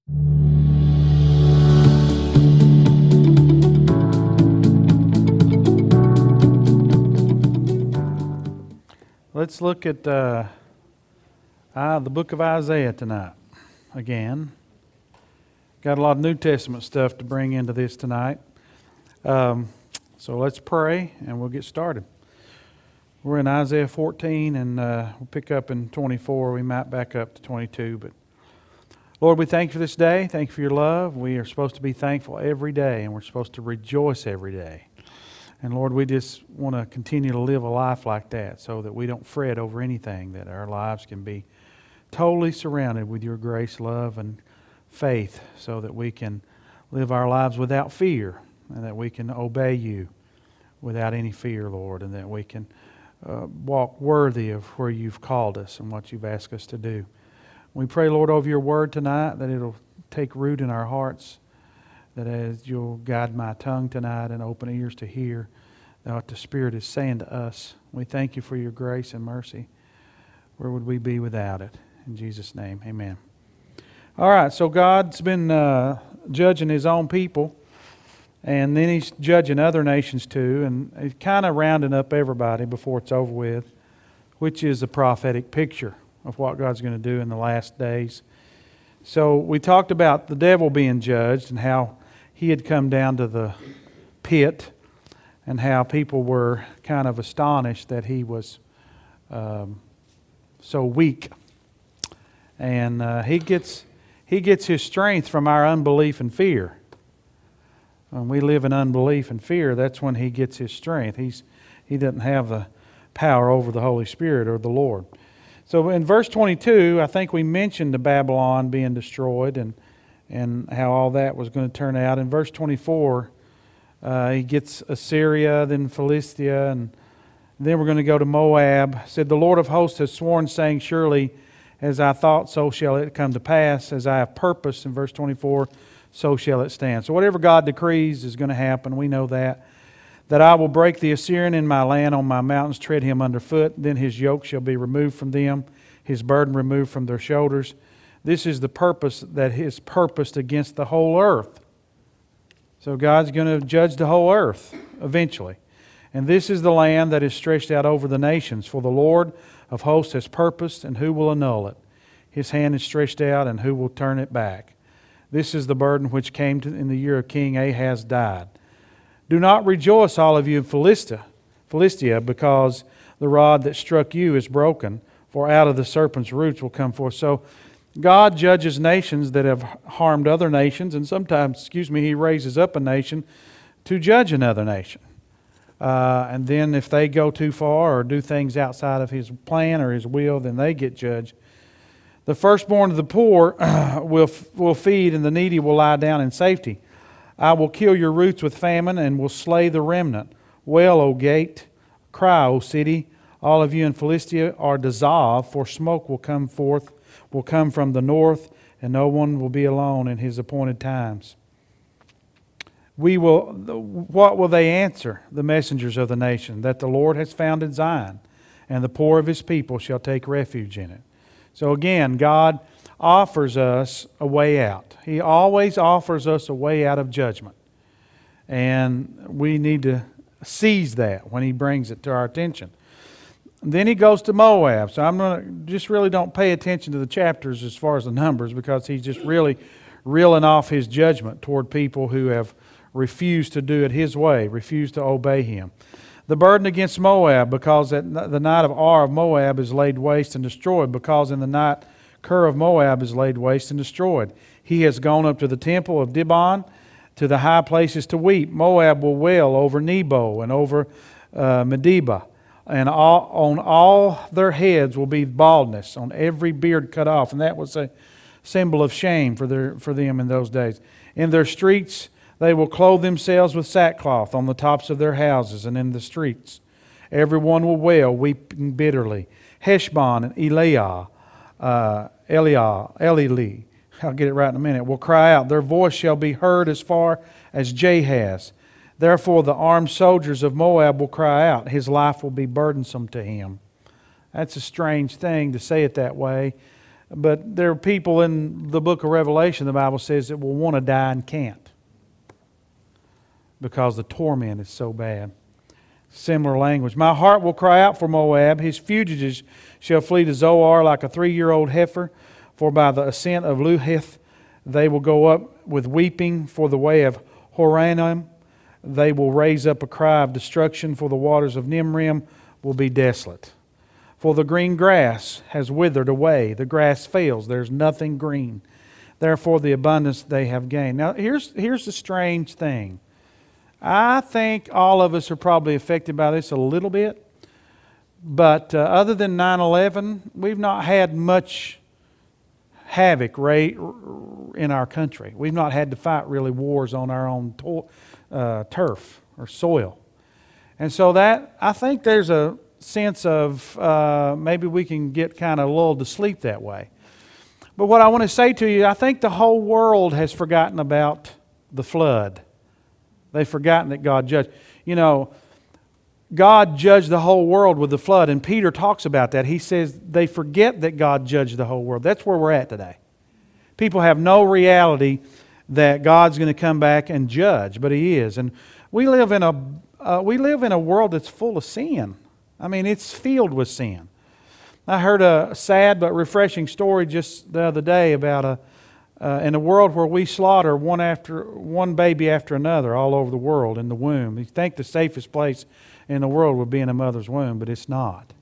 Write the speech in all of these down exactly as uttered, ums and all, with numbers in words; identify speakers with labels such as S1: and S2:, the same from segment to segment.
S1: Let's look at uh, uh, the book of Isaiah tonight again. Got a lot of New Testament stuff to bring into this tonight. Um, so let's pray and we'll get started. We're in Isaiah fourteen and uh, we'll pick up in twenty-four. We might back up to twenty-two. But Lord, we thank you for this day. Thank you for your love. We are supposed to be thankful every day and we're supposed to rejoice every day. And Lord, we just want to continue to live a life like that so that we don't fret over anything, that our lives can be totally surrounded with your grace, love, and faith so that we can live our lives without fear and that we can obey you without any fear, Lord, and that we can uh, walk worthy of where you've called us and what you've asked us to do. We pray, Lord, over your word tonight, that it'll take root in our hearts, that as you'll guide my tongue tonight and open ears to hear what the Spirit is saying to us. We thank you for your grace and mercy. Where would we be without it? In Jesus' name, amen. All right, so God's been uh, judging His own people, and then He's judging other nations too, and He's kind of rounding up everybody before it's over with, which is a prophetic picture of what God's going to do in the last days. So we talked about the devil being judged and how he had come down to the pit and how people were kind of astonished that he was um, so weak. And uh, he gets he gets his strength from our unbelief and fear. When we live in unbelief and fear, that's when he gets his strength. He's he doesn't have the power over the Holy Spirit or the Lord. So in verse twenty-two, I think we mentioned the Babylon being destroyed and and how all that was going to turn out. In verse twenty-four, uh, he gets Assyria, then Philistia, and then we're going to go to Moab. It said, the Lord of hosts has sworn, saying, surely as I thought, so shall it come to pass. As I have purposed, in verse twenty-four, so shall it stand. So whatever God decrees is going to happen. We know that. That I will break the Assyrian in my land, on my mountains tread him underfoot. Then his yoke shall be removed from them, his burden removed from their shoulders. This is the purpose that is purposed against the whole earth. So God's going to judge the whole earth eventually. And this is the land that is stretched out over the nations. For the Lord of hosts has purposed, and who will annul it? His hand is stretched out, and who will turn it back? This is the burden which came to, in the year of King Ahaz died. Do not rejoice, all of you in Philistia, Philistia, because the rod that struck you is broken, for out of the serpent's roots will come forth. So God judges nations that have harmed other nations, and sometimes, excuse me, He raises up a nation to judge another nation. Uh, and then if they go too far or do things outside of His plan or His will, then they get judged. The firstborn of the poor will will feed, and the needy will lie down in safety. I will kill your roots with famine and will slay the remnant. Wail, O gate, cry, O city. All of you in Philistia are dissolved, for smoke will come forth, will come from the north, and no one will be alone in his appointed times. We will. What will they answer, the messengers of the nation? That the Lord has founded Zion, and the poor of His people shall take refuge in it. So again, God offers us a way out. He always offers us a way out of judgment. And we need to seize that when He brings it to our attention. Then He goes to Moab. So I'm going to just really don't pay attention to the chapters as far as the numbers, because He's just really reeling off His judgment toward people who have refused to do it His way, refused to obey Him. The burden against Moab, because the night of Ar of Moab is laid waste and destroyed, because in the night Ker of Moab is laid waste and destroyed. He has gone up to the temple of Dibon, to the high places to weep. Moab will wail over Nebo and over uh, Medeba, and all, on all their heads will be baldness, on every beard cut off. And that was a symbol of shame for their for them in those days. In their streets they will clothe themselves with sackcloth on the tops of their houses and in the streets. Everyone will wail, weeping bitterly. Heshbon and Eliah, uh, Eliah, Elili, I'll get it right in a minute, will cry out. Their voice shall be heard as far as Jahaz. Therefore the armed soldiers of Moab will cry out. His life will be burdensome to him. That's a strange thing to say it that way. But there are people in the book of Revelation, the Bible says, that will want to die and can't because the torment is so bad. Similar language. My heart will cry out for Moab. His fugitives shall flee to Zoar like a three-year-old heifer. For by the ascent of Luhith they will go up with weeping. For the way of Horonaim they will raise up a cry of destruction. For the waters of Nimrim will be desolate. For the green grass has withered away. The grass fails. There's nothing green. Therefore the abundance they have gained. Now here's, here's the strange thing. I think all of us are probably affected by this a little bit. But uh, other than nine eleven, we've not had much havoc right in our country. We've not had to fight really wars on our own to- uh, turf or soil. And so that, I think there's a sense of uh, maybe we can get kind of lulled to sleep that way. But what I want to say to you, I think the whole world has forgotten about the flood. They've forgotten that God judged. You know, God judged the whole world with the flood, and Peter talks about that. He says they forget that God judged the whole world. That's where we're at today. People have no reality that God's going to come back and judge, but He is. And we live in a uh, we live in a world that's full of sin. I mean, it's filled with sin. I heard a sad but refreshing story just the other day about a uh, in a world where we slaughter one after one baby after another all over the world in the womb. You think the safest place in the world would be in a mother's womb, but it's not.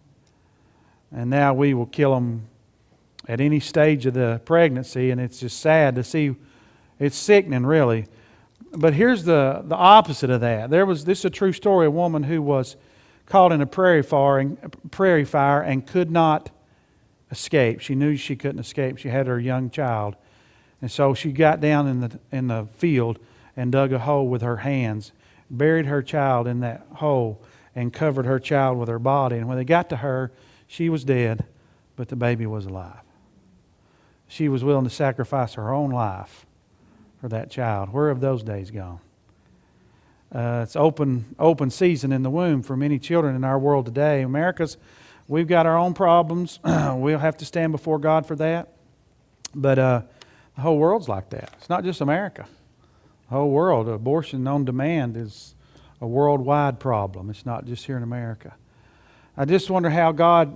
S1: And now we will kill them at any stage of the pregnancy, and it's just sad to see. It's sickening, really. But here's the, the opposite of that. There was this is a true story. A woman who was caught in a prairie fire and, prairie fire and could not escape. She knew she couldn't escape. She had her young child. And so she got down in the in the field and dug a hole with her hands, buried her child in that hole, and covered her child with her body. And when they got to her, she was dead, but the baby was alive. She was willing to sacrifice her own life for that child. Where have those days gone? Uh, it's open open season in the womb for many children in our world today. America's, we've got our own problems. We'll have to stand before God for that. But uh, the whole world's like that. It's not just America. The whole world, abortion on demand is a worldwide problem. It's not just here in America. I just wonder how God,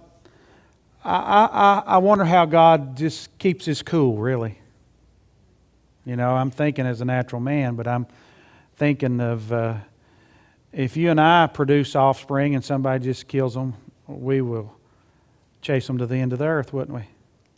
S1: I, I, I wonder how God just keeps His cool, really. You know, I'm thinking as a natural man, but I'm thinking of uh, if you and I produce offspring and somebody just kills them, we will chase them to the end of the earth, wouldn't we?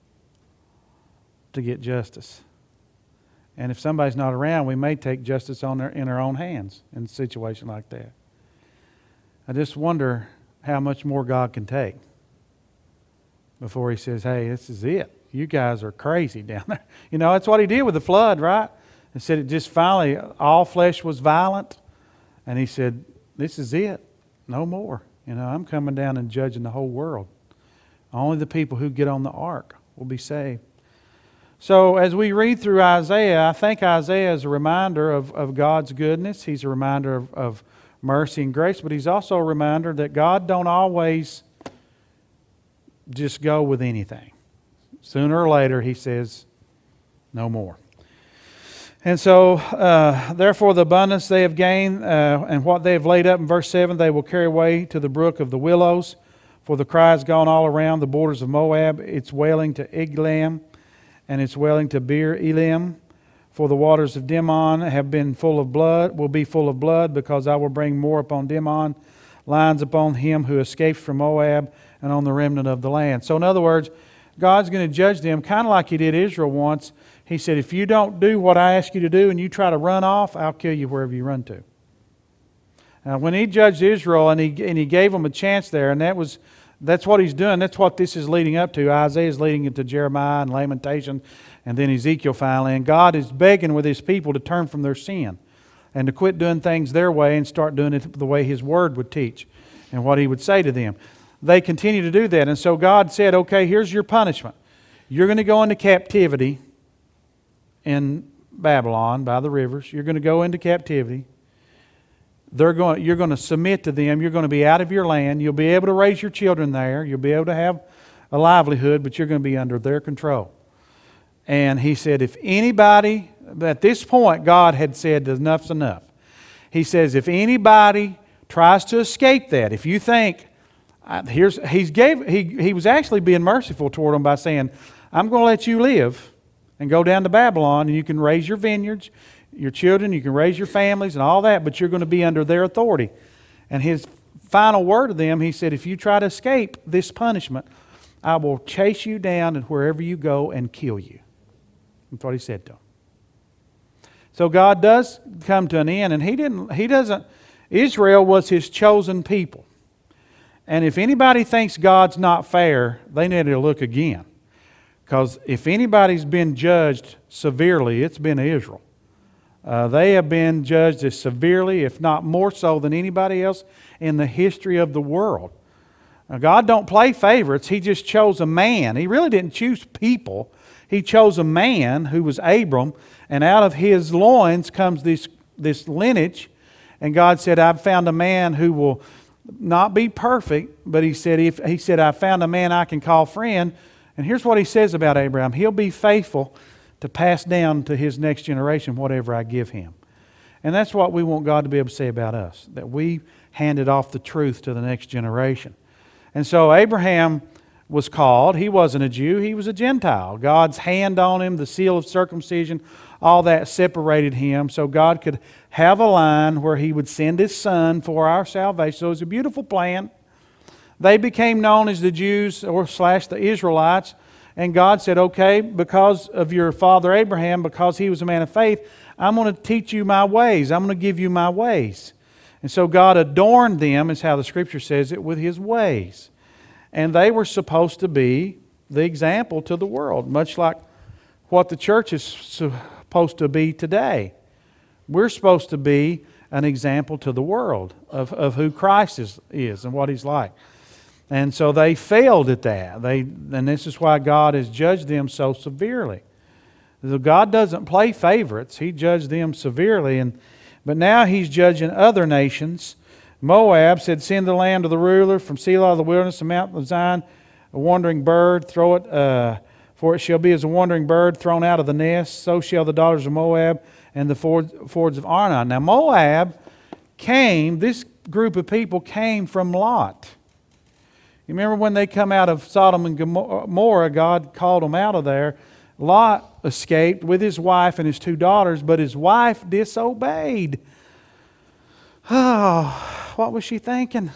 S1: To get justice. And if somebody's not around, we may take justice on their, in our own hands in a situation like that. I just wonder how much more God can take before He says, hey, this is it. You guys are crazy down there. You know, that's what He did with the flood, right? He said it just finally, all flesh was violent. And He said, this is it. No more. You know, I'm coming down and judging the whole world. Only the people who get on the ark will be saved. So as we read through Isaiah, I think Isaiah is a reminder of, of God's goodness. He's a reminder of, of mercy and grace, but he's also a reminder that God don't always just go with anything. Sooner or later, He says, no more. And so, uh, therefore, the abundance they have gained uh, and what they have laid up in verse seven, they will carry away to the brook of the willows. For the cry has gone all around the borders of Moab. It's wailing to Eglam, and it's wailing to Beer Elim. For the waters of Dimon have been full of blood, will be full of blood, because I will bring more upon Dimon, lines upon him who escapes from Moab, and on the remnant of the land. So in other words, God's going to judge them kind of like He did Israel once. He said, if you don't do what I ask you to do and you try to run off, I'll kill you wherever you run to. Now, when He judged Israel and he, and he gave them a chance there, and that was that's what He's doing. That's what this is leading up to. Isaiah is leading into Jeremiah and Lamentation and then Ezekiel finally. And God is begging with His people to turn from their sin and to quit doing things their way and start doing it the way His Word would teach and what He would say to them. They continue to do that. And so God said, okay, here's your punishment. You're going to go into captivity in Babylon by the rivers. You're going to go into captivity. They're going, you're going to submit to them. You're going to be out of your land. You'll be able to raise your children there. You'll be able to have a livelihood, but you're going to be under their control. And he said, if anybody, at this point, God had said enough's enough. He says, if anybody tries to escape that, if you think, here's he's gave he he was actually being merciful toward them by saying, I'm going to let you live and go down to Babylon, and you can raise your vineyards, your children, you can raise your families and all that, but you're going to be under their authority. And his final word to them, he said, if you try to escape this punishment, I will chase you down and wherever you go and kill you. That's what he said to them. So God does come to an end, and he didn't he doesn't Israel was his chosen people. And if anybody thinks God's not fair, they need to look again. Because if anybody's been judged severely, it's been Israel. Uh, they have been judged as severely, if not more so, than anybody else in the history of the world. Now, God don't play favorites. He just chose a man. He really didn't choose people. He chose a man who was Abram, and out of his loins comes this, this lineage. And God said, I've found a man who will not be perfect, but he said, if he said, I found a man I can call friend. And here's what he says about Abraham. He'll be faithful to pass down to his next generation whatever I give him. And that's what we want God to be able to say about us, that we handed off the truth to the next generation. And so Abraham was called. He wasn't a Jew, he was a Gentile. God's hand on him, the seal of circumcision, all that separated him so God could have a line where he would send his son for our salvation. So it was a beautiful plan. They became known as the Jews or slash the Israelites. And God said, okay, because of your father Abraham, because he was a man of faith, I'm going to teach you my ways. I'm going to give you my ways. And so God adorned them, is how the Scripture says it, with His ways. And they were supposed to be the example to the world, much like what the church is supposed to be today. We're supposed to be an example to the world of, of who Christ is, is and what He's like. And so they failed at that. They, and this is why God has judged them so severely. God doesn't play favorites. He judged them severely. And, but now He's judging other nations. Moab said, send the lamb to the ruler from Selah of the wilderness to Mount of Zion, a wandering bird, throw it, uh, for it shall be as a wandering bird thrown out of the nest. So shall the daughters of Moab and the fords, fords of Arnon. Now Moab came, this group of people came from Lot. You remember when they come out of Sodom and Gomorrah, God called them out of there. Lot escaped with his wife and his two daughters, but his wife disobeyed. Oh, what was she thinking?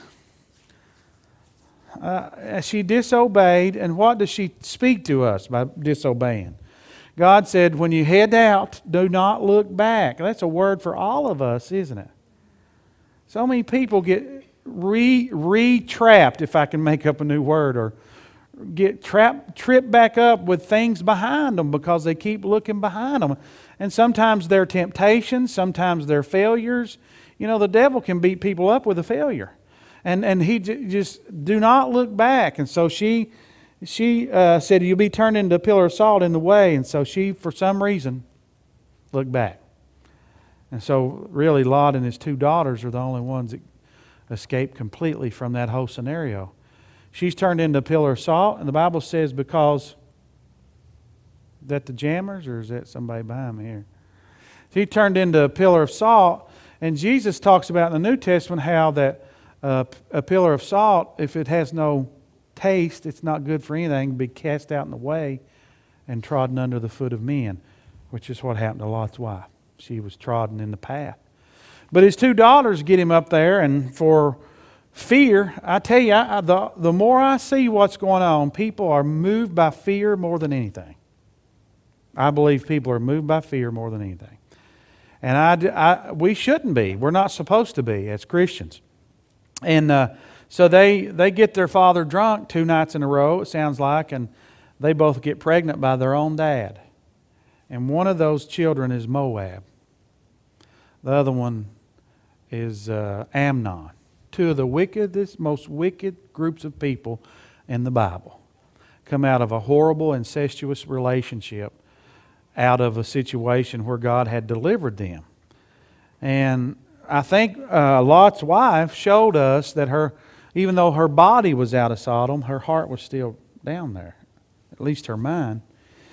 S1: Uh, she disobeyed, and what does she speak to us by disobeying? God said, when you head out, do not look back. That's a word for all of us, isn't it? So many people get re re-trapped, if I can make up a new word, or get trapped, tripped back up with things behind them because they keep looking behind them. And sometimes they're temptations, sometimes they're failures. You know, the devil can beat people up with a failure. And and he j- just, do not look back. And so she she uh, said, you'll be turned into a pillar of salt in the way. And so she, for some reason, looked back. And so really Lot and his two daughters are the only ones that escaped completely from that whole scenario. She's turned into a pillar of salt, and the Bible says because, is that the jammers or is that somebody behind me here? She turned into a pillar of salt, and Jesus talks about in the New Testament how that uh, a pillar of salt, if it has no taste, it's not good for anything, be cast out in the way and trodden under the foot of men, which is what happened to Lot's wife. She was trodden in the path. But his two daughters get him up there, and for fear, I tell you, I, I, the, the more I see what's going on, people are moved by fear more than anything. I believe people are moved by fear more than anything. And I, I, we shouldn't be. We're not supposed to be as Christians. And uh, so they, they get their father drunk two nights in a row, it sounds like, and they both get pregnant by their own dad. And one of those children is Moab. The other one is uh, Amnon. Two of the wickedest, most wicked groups of people in the Bible come out of a horrible, incestuous relationship, out of a situation where God had delivered them. And I think uh, Lot's wife showed us that her, even though her body was out of Sodom, her heart was still down there, at least her mind.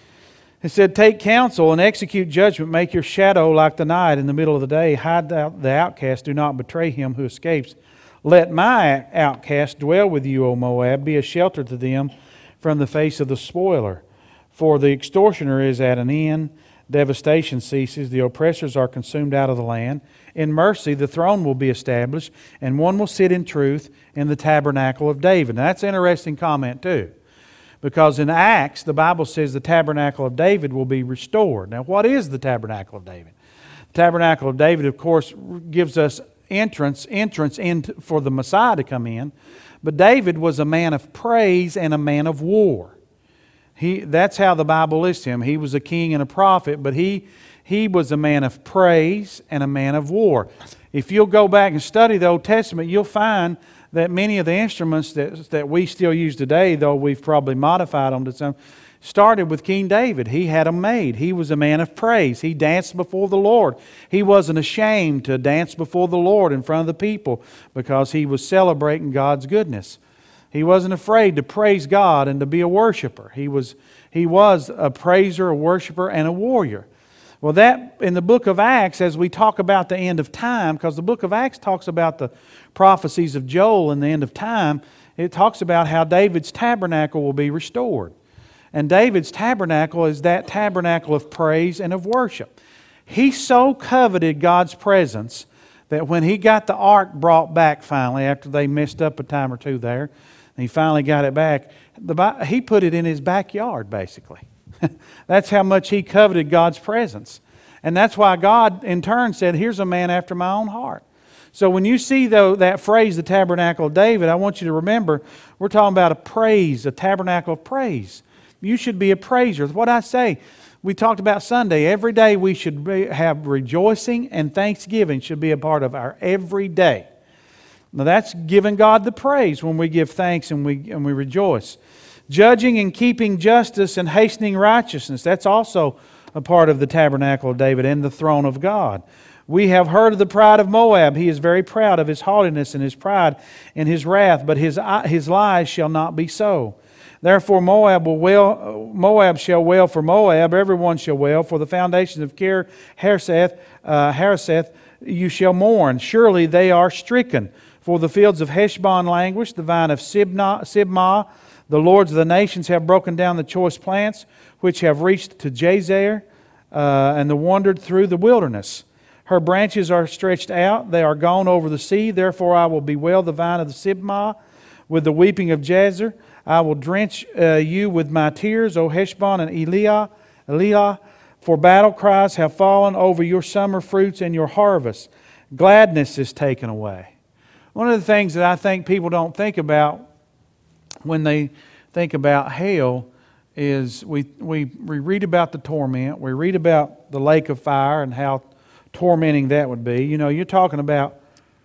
S1: It said, take counsel and execute judgment. Make your shadow like the night in the middle of the day. Hide out the outcast. Do not betray him who escapes. Let my outcast dwell with you, O Moab. Be a shelter to them from the face of the spoiler. For the extortioner is at an end. Devastation ceases. The oppressors are consumed out of the land. In mercy, the throne will be established, and one will sit in truth in the tabernacle of David. Now, that's an interesting comment, too. Because in Acts, the Bible says the tabernacle of David will be restored. Now, what is the tabernacle of David? The tabernacle of David, of course, gives us entrance, entrance in for the Messiah to come in. But David was a man of praise and a man of war. He, that's how the Bible lists him. He was a king and a prophet, but he, he was a man of praise and a man of war. If you'll go back and study the Old Testament, you'll find that many of the instruments that, that we still use today, though we've probably modified them to some, started with King David. He had them made. He was a man of praise. He danced before the Lord. He wasn't ashamed to dance before the Lord in front of the people because he was celebrating God's goodness. He wasn't afraid to praise God and to be a worshiper. He was, he was a praiser, a worshiper, and a warrior. Well, that in the book of Acts, as we talk about the end of time, because the book of Acts talks about the prophecies of Joel and the end of time, it talks about how David's tabernacle will be restored. And David's tabernacle is that tabernacle of praise and of worship. He so coveted God's presence that when he got the ark brought back finally, after they messed up a time or two there, and he finally got it back, the, he put it in his backyard, basically. That's how much he coveted God's presence. And that's why God, in turn, said, here's a man after my own heart. So when you see, though, that phrase, the tabernacle of David, I want you to remember, we're talking about a praise, a tabernacle of praise. You should be a praiser. What I say, we talked about Sunday. Every day we should be, have rejoicing and thanksgiving should be a part of our every day. Now that's giving God the praise when we give thanks and we, and we rejoice. Judging and keeping justice and hastening righteousness. That's also a part of the tabernacle of David and the throne of God. We have heard of the pride of Moab. He is very proud of his haughtiness and his pride and his wrath, but his, his lies shall not be so. Therefore Moab will wail, Moab shall wail for Moab, everyone shall wail, for the foundations of Kir Hareseth, uh, Hareseth you shall mourn. Surely they are stricken. For the fields of Heshbon languish, the vine of Sibna, Sibmah, the lords of the nations have broken down the choice plants, which have reached to Jazer, uh, and the wandered through the wilderness. Her branches are stretched out, they are gone over the sea. Therefore I will bewail the vine of the Sibmah with the weeping of Jazer. I will drench uh, you with my tears, O Heshbon and Eliah, Eliah, for battle cries have fallen over your summer fruits and your harvest. Gladness is taken away. One of the things that I think people don't think about when they think about hell is we, we, we read about the torment, we read about the lake of fire and how tormenting that would be. You know, you're talking about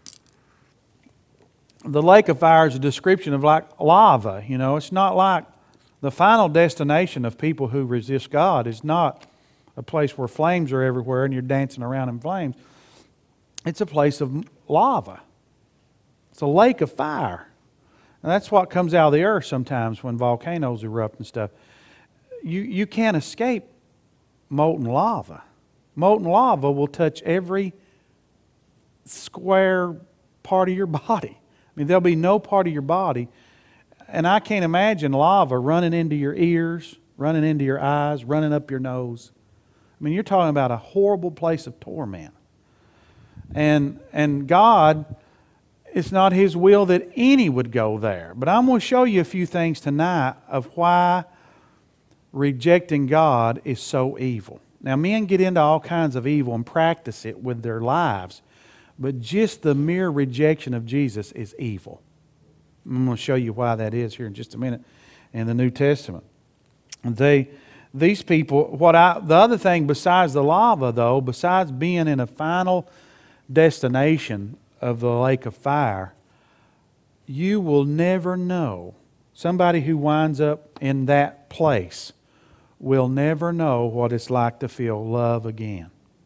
S1: the lake of fire is a description of like lava. You know, it's not like the final destination of people who resist God is not a place where flames are everywhere and you're dancing around in flames. It's a place of lava. It's a lake of fire. And that's what comes out of the earth sometimes when volcanoes erupt and stuff. You, you can't escape molten lava. Molten lava will touch every square part of your body. I mean, there'll be no part of your body. And I can't imagine lava running into your ears, running into your eyes, running up your nose. I mean, you're talking about a horrible place of torment. And, and God, it's not His will that any would go there. But I'm going to show you a few things tonight of why rejecting God is so evil. Now, men get into all kinds of evil and practice it with their lives. But just the mere rejection of Jesus is evil. I'm going to show you why that is here in just a minute in the New Testament. They, these people, what I, the other thing besides the lava, though, besides being in a final destination of the lake of fire, you will never know. Somebody who winds up in that place will never know what it's like to feel love again,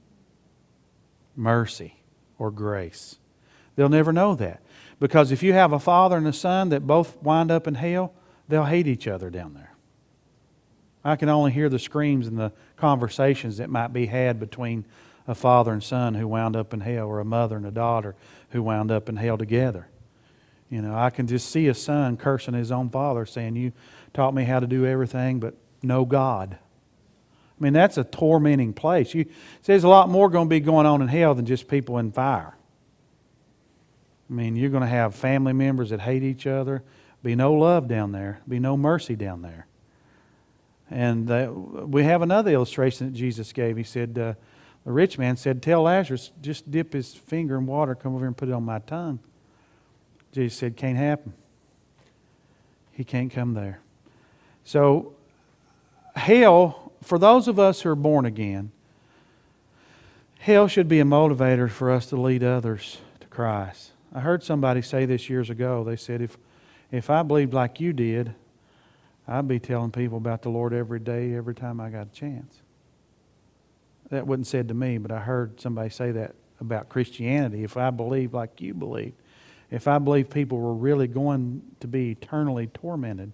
S1: mercy, or grace. They'll never know that. Because if you have a father and a son that both wind up in hell, they'll hate each other down there. I can only hear the screams and the conversations that might be had between a father and son who wound up in hell, or a mother and a daughter who wound up in hell together. You know, I can just see a son cursing his own father, saying, "You taught me how to do everything but know God." I mean, that's a tormenting place. You, there's a lot more going to be going on in hell than just people in fire. I mean, you're going to have family members that hate each other. Be no love down there. Be no mercy down there. And uh, we have another illustration that Jesus gave. He said, uh, the rich man said, "Tell Lazarus, just dip his finger in water, come over here and put it on my tongue." Jesus said, "Can't happen. He can't come there." So, hell, for those of us who are born again, hell should be a motivator for us to lead others to Christ. I heard somebody say this years ago. They said, if, if I believed like you did, I'd be telling people about the Lord every day, every time I got a chance. That wasn't said to me, but I heard somebody say that about Christianity. If I believed like you believed, if I believed people were really going to be eternally tormented,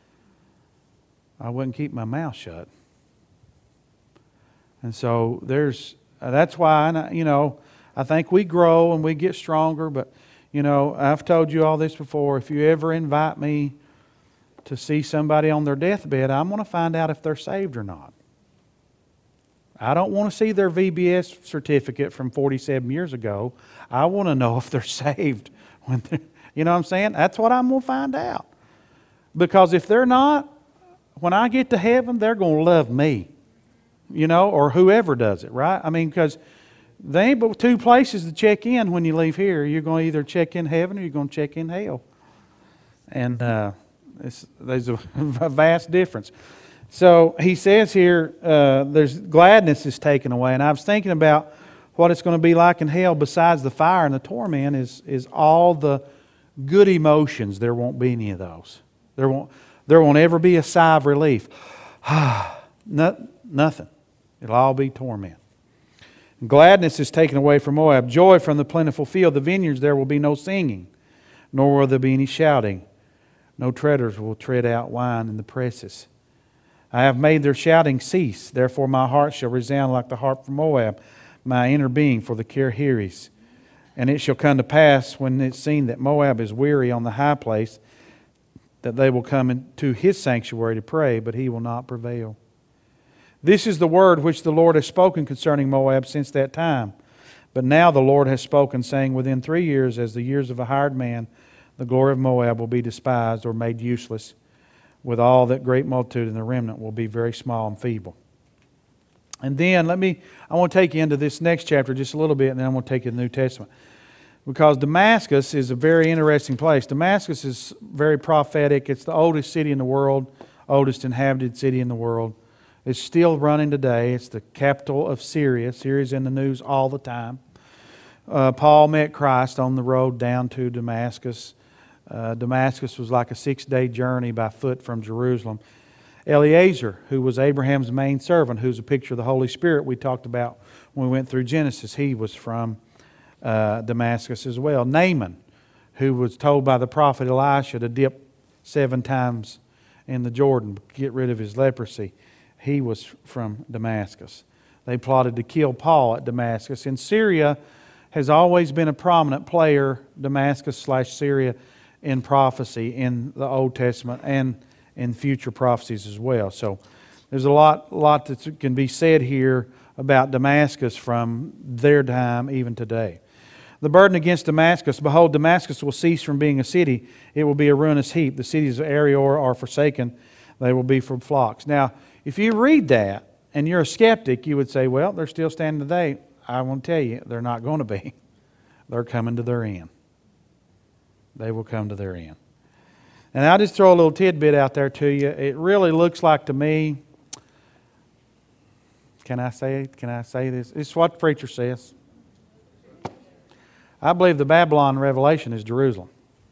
S1: I wouldn't keep my mouth shut. And so there's, that's why, you know, I think we grow and we get stronger, but, you know, I've told you all this before. If you ever invite me to see somebody on their deathbed, I'm going to find out if they're saved or not. I don't want to see their V B S certificate from forty-seven years ago. I want to know if they're saved. When they're, you know what I'm saying? That's what I'm going to find out. Because if they're not, when I get to heaven, they're going to love me. You know, or whoever does it, right? I mean, because there ain't but two places to check in when you leave here. You're going to either check in heaven or you're going to check in hell. And uh, it's, there's a, a vast difference. So he says here, uh, there's gladness is taken away. And I was thinking about what it's going to be like in hell besides the fire and the torment is, is all the good emotions. There won't be any of those. There won't, there won't ever be a sigh of relief. no, nothing. It'll all be torment. Gladness is taken away from Moab. Joy from the plentiful field. The vineyards, there will be no singing, nor will there be any shouting. No treaders will tread out wine in the presses. I have made their shouting cease. Therefore my heart shall resound like the harp from Moab, my inner being for the Kirhiris. And it shall come to pass, when it's seen that Moab is weary on the high place, that they will come into his sanctuary to pray, but he will not prevail. This is the word which the Lord has spoken concerning Moab since that time. But now the Lord has spoken, saying, within three years, as the years of a hired man, the glory of Moab will be despised or made useless. With all that great multitude, and the remnant will be very small and feeble. And then let me, I want to take you into this next chapter just a little bit, and then I'm going to take you to the New Testament. Because Damascus is a very interesting place. Damascus is very prophetic. It's the oldest city in the world, oldest inhabited city in the world. It's still running today. It's the capital of Syria. Syria's in the news all the time. Uh, Paul met Christ on the road down to Damascus. Uh, Damascus was like a six-day journey by foot from Jerusalem. Eliezer, who was Abraham's main servant, who's a picture of the Holy Spirit we talked about when we went through Genesis, he was from uh, Damascus as well. Naaman, who was told by the prophet Elisha to dip seven times in the Jordan to get rid of his leprosy, he was from Damascus. They plotted to kill Paul at Damascus. And Syria has always been a prominent player, Damascus slash Syria, in prophecy in the Old Testament and in future prophecies as well. So there's a lot, lot that can be said here about Damascus from their time even today. The burden against Damascus, behold, Damascus will cease from being a city. It will be a ruinous heap. The cities of Arior are forsaken. They will be for flocks. Now, if you read that and you're a skeptic, you would say, well, they're still standing today. I want to tell you, they're not going to be. They're coming to their end. They will come to their end. And I'll just throw a little tidbit out there to you. It really looks like to me, can I say it? Can I say this? It's what the preacher says. I believe the Babylon Revelation is Jerusalem.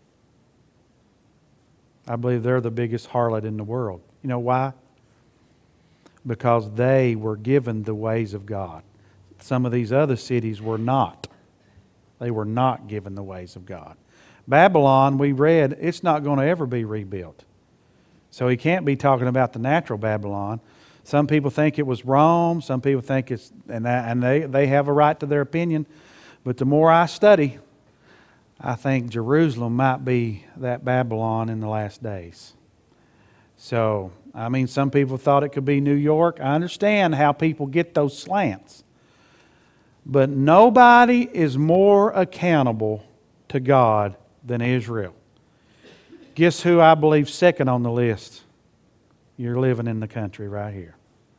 S1: I believe they're the biggest harlot in the world. You know why? Because they were given the ways of God. Some of these other cities were not. They were not given the ways of God. Babylon, we read, it's not going to ever be rebuilt. So he can't be talking about the natural Babylon. Some people think it was Rome. Some people think it's, and, that, and they, they have a right to their opinion. But the more I study, I think Jerusalem might be that Babylon in the last days. So, I mean, some people thought it could be New York. I understand how people get those slants. But nobody is more accountable to God than Israel. Guess who I believe second on the list? You're living in the country right here.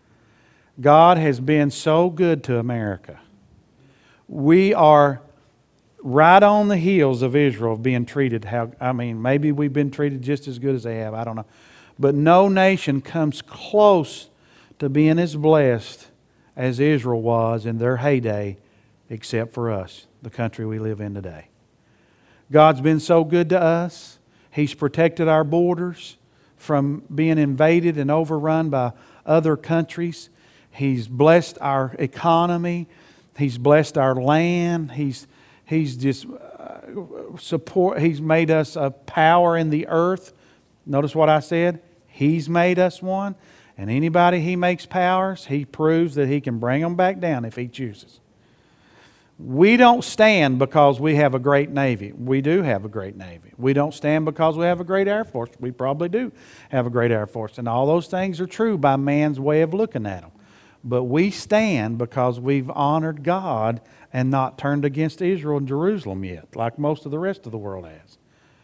S1: God has been so good to America. We are right on the heels of Israel being treated how, I mean, maybe we've been treated just as good as they have. I don't know. But no nation comes close to being as blessed as Israel was in their heyday, except for us, the country we live in today. God's been so good to us. He's protected our borders from being invaded and overrun by other countries. He's blessed our economy. He's blessed our land. He's He's just uh, support. He's made us a power in the earth. Notice what I said. He's made us one. And anybody He makes powers, He proves that He can bring them back down if He chooses. We don't stand because we have a great Navy. We do have a great Navy. We don't stand because we have a great Air Force. We probably do have a great Air Force. And all those things are true by man's way of looking at them. But we stand because we've honored God and not turned against Israel and Jerusalem yet, like most of the rest of the world has.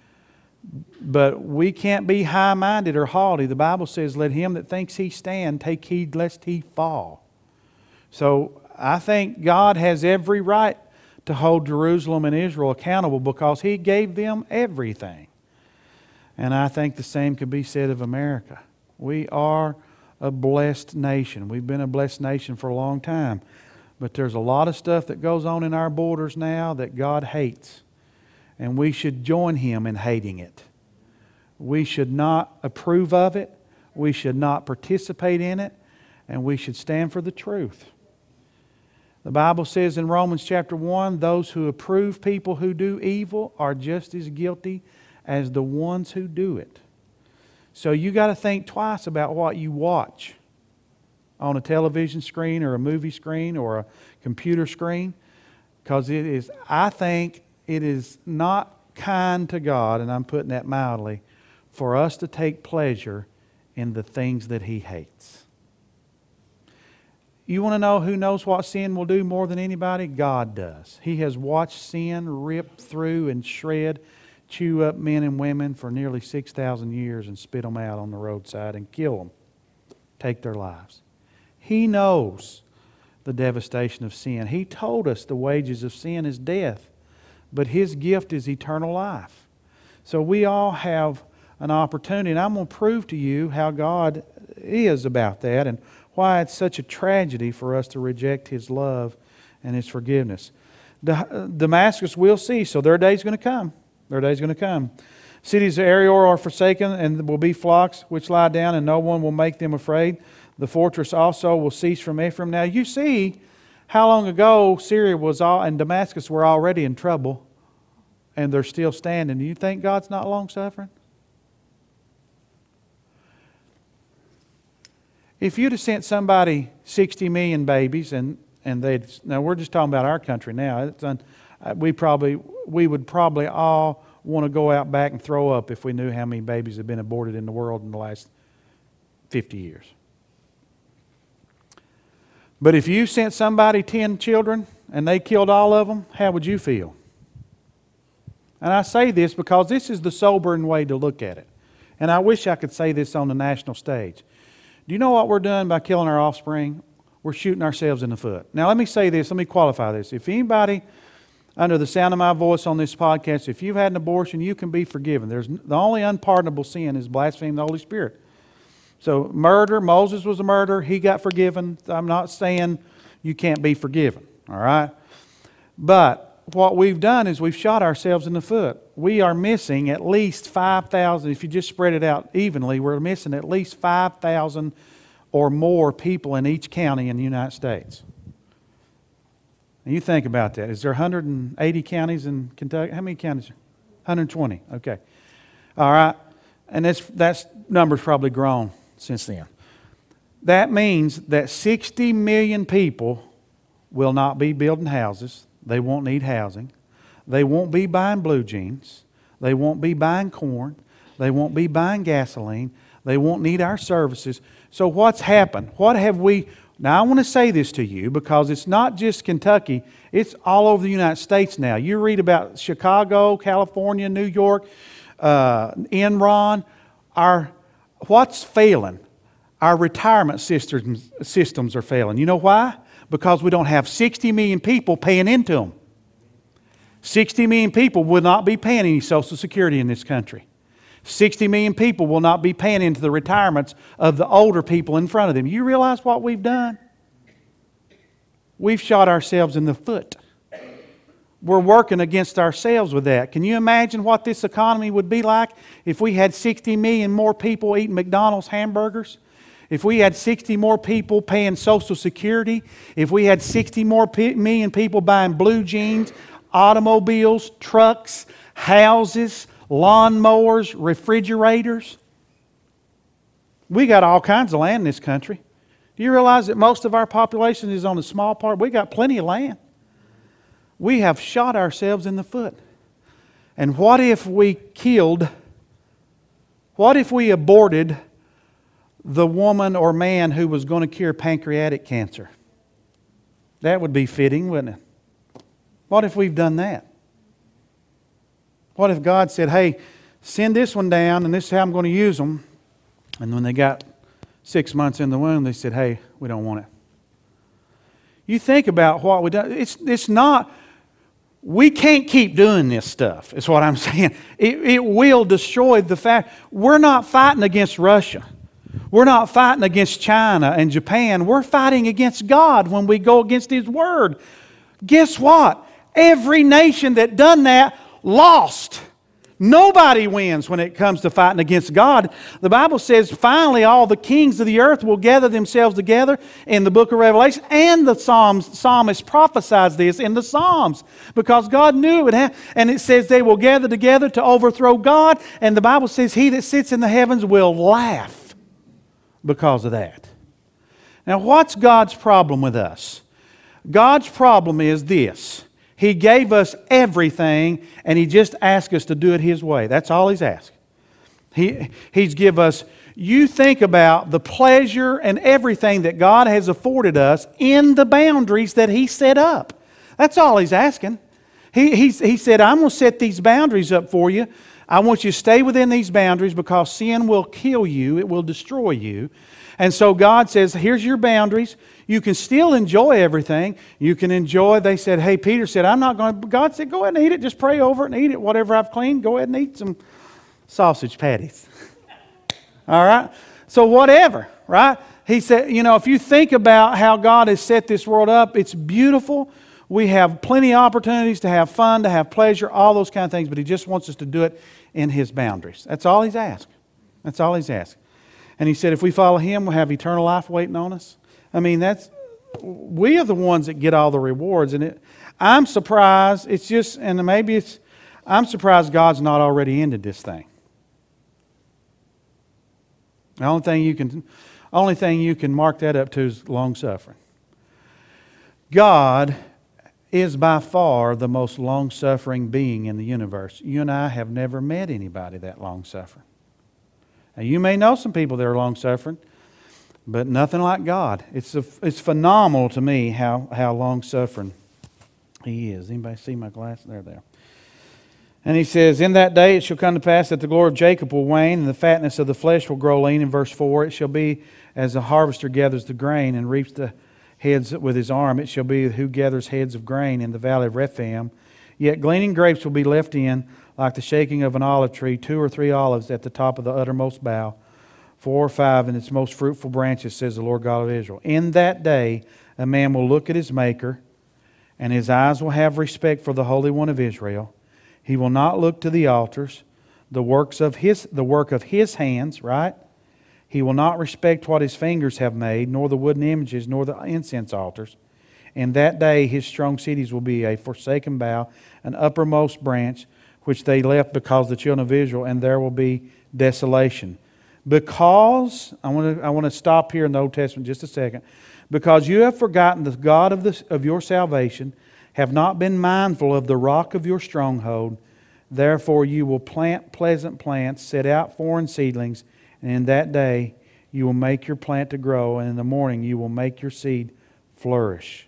S1: But we can't be high-minded or haughty. The Bible says, let him that thinks he stand take heed lest he fall. So I think God has every right to hold Jerusalem and Israel accountable because He gave them everything. And I think the same could be said of America. We are a blessed nation. We've been a blessed nation for a long time. But there's a lot of stuff that goes on in our borders now that God hates. And we should join Him in hating it. We should not approve of it. We should not participate in it. And we should stand for the truth. The Bible says in Romans chapter one, those who approve people who do evil are just as guilty as the ones who do it. So you got to think twice about what you watch on a television screen or a movie screen or a computer screen. Because it is, I think it is not kind to God, and I'm putting that mildly, for us to take pleasure in the things that He hates. You want to know who knows what sin will do more than anybody? God does. He has watched sin rip through and shred, chew up men and women for nearly six thousand years and spit them out on the roadside and kill them, take their lives. He knows the devastation of sin. He told us the wages of sin is death, but His gift is eternal life. So we all have an opportunity, and I'm going to prove to you how God is about that and why it's such a tragedy for us to reject His love and His forgiveness. Damascus will see, so their day's going to come. Their day's going to come. Cities of Arior are forsaken, and will be flocks which lie down, and no one will make them afraid. The fortress also will cease from Ephraim. Now you see how long ago Syria was all, and Damascus were already in trouble, and they're still standing. Do you think God's not long-suffering? If you'd have sent somebody sixty million babies, and, and they'd, now we're just talking about our country now, it's un, we probably we would probably all want to go out back and throw up if we knew how many babies have been aborted in the world in the last fifty years. But if you sent somebody ten children and they killed all of them, how would you feel? And I say this because this is the sobering way to look at it. And I wish I could say this on the national stage. Do you know what we're doing by killing our offspring? We're shooting ourselves in the foot. Now let me say this, let me qualify this. If anybody under the sound of my voice on this podcast, if you've had an abortion, you can be forgiven. There's the only unpardonable sin is blaspheming the Holy Spirit. So murder, Moses was a murderer, he got forgiven. I'm not saying you can't be forgiven, all right? But what we've done is we've shot ourselves in the foot. We are missing at least five thousand, if you just spread it out evenly, we're missing at least five thousand or more people in each county in the United States. And you think about that. Is there one hundred eighty counties in Kentucky? How many counties? one hundred twenty, okay. All right. And that's, that's number's probably grown since then. That means that sixty million people will not be building houses. They won't need housing. They won't be buying blue jeans. They won't be buying corn. They won't be buying gasoline. They won't need our services. So what's happened? What have we... Now I want to say this to you because it's not just Kentucky. It's all over the United States now. You read about Chicago, California, New York, uh, Enron. Our, what's failing? Our retirement systems, systems are failing. You know why? Because we don't have sixty million people paying into them. sixty million people will not be paying any Social Security in this country. sixty million people will not be paying into the retirements of the older people in front of them. You realize what we've done? We've shot ourselves in the foot. We're working against ourselves with that. Can you imagine what this economy would be like if we had sixty million more people eating McDonald's hamburgers? If we had sixty more people paying Social Security? If we had sixty more pe- million people buying blue jeans, automobiles, trucks, houses, lawnmowers, refrigerators? We got all kinds of land in this country. Do you realize that most of our population is on a small part? We got plenty of land. We have shot ourselves in the foot. And what if we killed, what if we aborted the woman or man who was going to cure pancreatic cancer? That would be fitting, wouldn't it? What if we've done that? What if God said, hey, send this one down and this is how I'm going to use them. And when they got six months in the womb, they said, hey, we don't want it. You think about what we done. It's, it's not, we can't keep doing this stuff, is what I'm saying. It, it will destroy the fact, we're not fighting against Russia. We're not fighting against China and Japan. We're fighting against God when we go against His Word. Guess what? Every nation that done that lost. Nobody wins when it comes to fighting against God. The Bible says finally all the kings of the earth will gather themselves together in the book of Revelation, and the Psalms, psalmist prophesies this in the Psalms because God knew it would happen. And it says they will gather together to overthrow God, and the Bible says he that sits in the heavens will laugh because of that. Now what's God's problem with us? God's problem is this. He gave us everything, and He just asked us to do it His way. That's all He's asked. He, he's give us, you think about the pleasure and everything that God has afforded us in the boundaries that He set up. That's all He's asking. He, he, he said, I'm going to set these boundaries up for you. I want you to stay within these boundaries because sin will kill you. It will destroy you. And so God says, here's your boundaries. You can still enjoy everything. You can enjoy, they said, hey, Peter said, I'm not going to, God said, go ahead and eat it. Just pray over it and eat it. Whatever I've cleaned, go ahead and eat some sausage patties. All right? So whatever, right? He said, you know, if you think about how God has set this world up, it's beautiful. We have plenty of opportunities to have fun, to have pleasure, all those kind of things, but He just wants us to do it in His boundaries. That's all He's asked. That's all He's asked. And He said, if we follow Him, we'll have eternal life waiting on us. I mean, that's, we are the ones that get all the rewards. And it, I'm surprised, it's just, and maybe it's, I'm surprised God's not already ended this thing. The only thing you can, only thing you can mark that up to is long suffering. God is by far the most long-suffering being in the universe. You and I have never met anybody that long-suffering. Now, you may know some people that are long-suffering, but nothing like God. It's a, it's phenomenal to me how, how long-suffering He is. Anybody see my glass? There, there. And He says, in that day it shall come to pass that the glory of Jacob will wane, and the fatness of the flesh will grow lean. In verse four, it shall be as the harvester gathers the grain and reaps the heads with his arm. It shall be who gathers heads of grain in the valley of Rephaim. Yet gleaning grapes will be left in, like the shaking of an olive tree, two or three olives at the top of the uttermost bough, four or five in its most fruitful branches, says the Lord God of Israel. In that day a man will look at his Maker, and his eyes will have respect for the Holy One of Israel. He will not look to the altars, the works of his, the work of his hands, right? He will not respect what his fingers have made, nor the wooden images, nor the incense altars. In that day his strong cities will be a forsaken bough, an uppermost branch, which they left because the children of Israel, and there will be desolation. Because, I want to I want to stop here in the Old Testament just a second. Because you have forgotten the God of, the, of your salvation, have not been mindful of the rock of your stronghold, therefore you will plant pleasant plants, set out foreign seedlings, and in that day you will make your plant to grow, and in the morning you will make your seed flourish.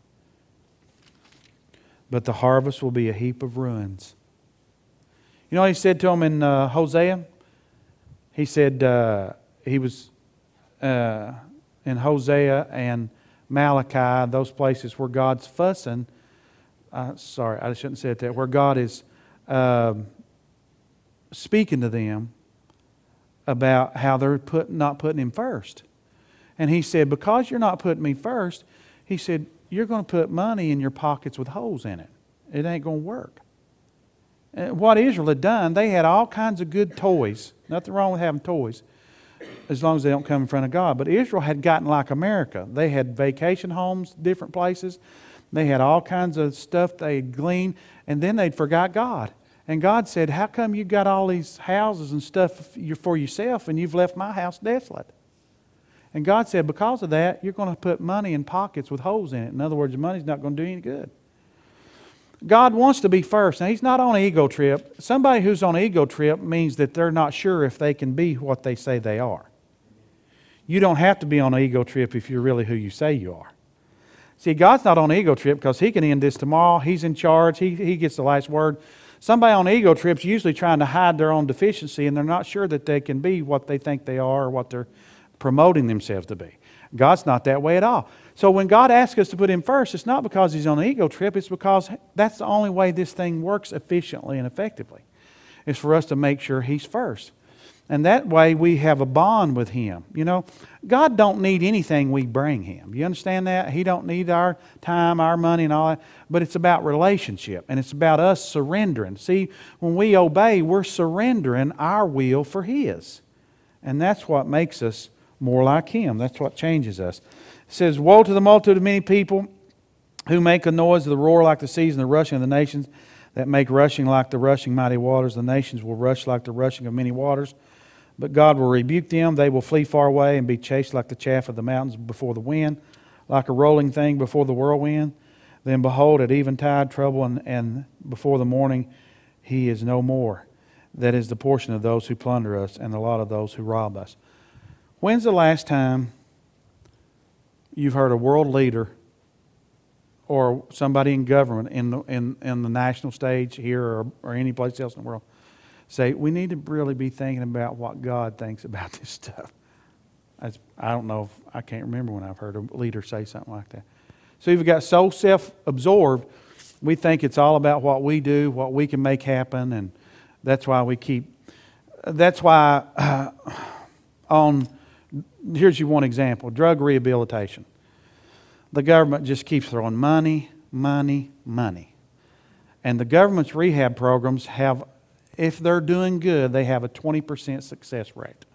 S1: But the harvest will be a heap of ruins. You know what he said to them in uh, Hosea? He said, uh, he was uh, in Hosea and Malachi, those places where God's fussing. Uh, sorry, I shouldn't say it that. Where God is uh, speaking to them about how they're put, not putting Him first. And He said, because you're not putting Me first, He said, you're going to put money in your pockets with holes in it. It ain't going to work. And what Israel had done, they had all kinds of good toys. Nothing wrong with having toys, as long as they don't come in front of God. But Israel had gotten like America. They had vacation homes, different places. They had all kinds of stuff they had gleaned, and then they'd forgot God. And God said, how come you've got all these houses and stuff for yourself and you've left my house desolate? And God said, because of that, you're going to put money in pockets with holes in it. In other words, the money's not going to do any good. God wants to be first. Now, He's not on an ego trip. Somebody who's on an ego trip means that they're not sure if they can be what they say they are. You don't have to be on an ego trip if you're really who you say you are. See, God's not on an ego trip because He can end this tomorrow. He's in charge. He, he gets the last word. Somebody on an ego trip is usually trying to hide their own deficiency, and they're not sure that they can be what they think they are or what they're promoting themselves to be. God's not that way at all. So when God asks us to put Him first, it's not because He's on an ego trip. It's because that's the only way this thing works efficiently and effectively. It's for us to make sure He's first. And that way we have a bond with Him. You know, God don't need anything we bring Him. You understand that? He don't need our time, our money and all that. But it's about relationship. And it's about us surrendering. See, when we obey, we're surrendering our will for His. And that's what makes us more like Him. That's what changes us. It says, woe to the multitude of many people who make a noise of the roar like the seas and the rushing of the nations that make rushing like the rushing mighty waters. The nations will rush like the rushing of many waters. But God will rebuke them. They will flee far away and be chased like the chaff of the mountains before the wind, like a rolling thing before the whirlwind. Then behold, at eventide, trouble, and, and before the morning, He is no more. That is the portion of those who plunder us and the lot of those who rob us. When's the last time you've heard a world leader or somebody in government in the, in, in the national stage here or, or any place else in the world say, we need to really be thinking about what God thinks about this stuff? That's, I don't know, if, I can't remember when I've heard a leader say something like that. So we've got so self-absorbed, we think it's all about what we do, what we can make happen, and that's why we keep, that's why uh, on, here's you one example, drug rehabilitation. The government just keeps throwing money, money, money. And the government's rehab programs have, if they're doing good, they have a twenty percent success rate.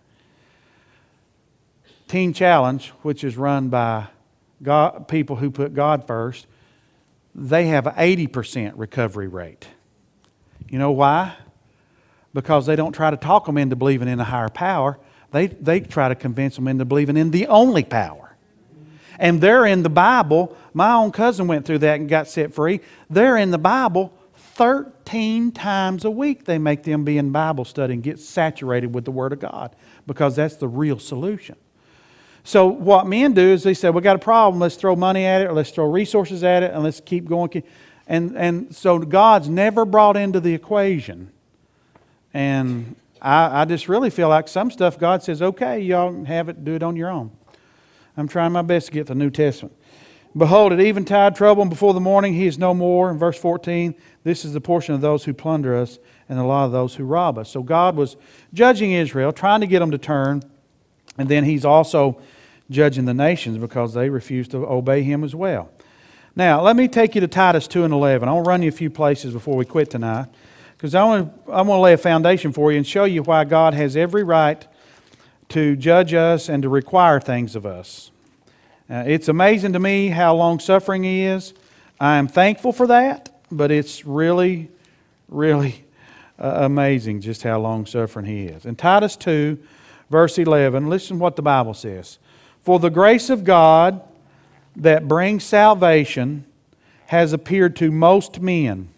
S1: Teen Challenge, which is run by God, people who put God first, they have an eighty percent recovery rate. You know why? Because they don't try to talk them into believing in a higher power. They, they try to convince them into believing in the only power. And they're in the Bible. My own cousin went through that and got set free. They're in the Bible thirteen times a week. They make them be in Bible study and get saturated with the Word of God because that's the real solution. So what men do is they say, we got a problem, let's throw money at it or let's throw resources at it and let's keep going. And, and so God's never brought into the equation. And I, I just really feel like some stuff God says, okay, y'all have it, do it on your own. I'm trying my best to get the New Testament. Behold, at eventide, trouble, and before the morning, He is no more. In verse fourteen, this is the portion of those who plunder us and a lot of those who rob us. So God was judging Israel, trying to get them to turn, and then He's also judging the nations because they refused to obey Him as well. Now, let me take you to Titus two and eleven. I'll run you a few places before we quit tonight because I want to I want to lay a foundation for you and show you why God has every right to judge us and to require things of us. Uh, it's amazing to me how long-suffering He is. I am thankful for that, but it's really, really uh, amazing just how long-suffering He is. In Titus two, verse eleven, listen to what the Bible says. For the grace of God that brings salvation has appeared to most men.